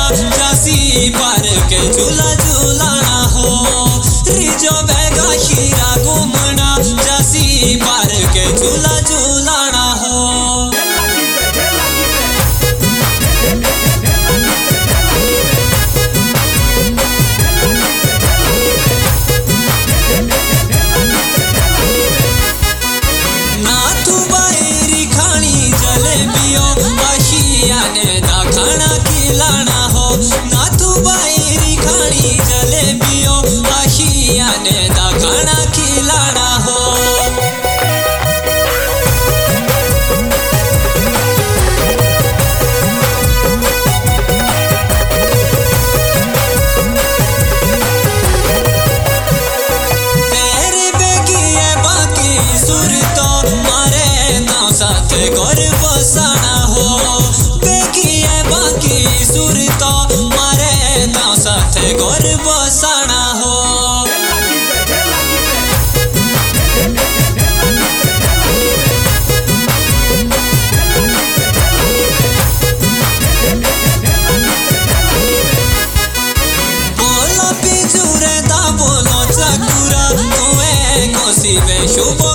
जासी पार के झूला झूलाना हो। रिजो बेगा हीरा घूमना जासी पार के झूला झूलाना हो। नाथू बायरी खानी जलेबियो आशिया ने दा खाना खिलाना हो। नाथू बायरी खानी जलेबियो आशिया ने दा खाना खिलाना हो। तेरे बेगी है बाकी सुर तो मारे ना साथ गोर बसाना हो। बेगी है बाकी सुर तो मारे ना साथ गोर बसाना हो। बोलो पिजुरे दा बोलो चकुरा तुए कोसी में शुभ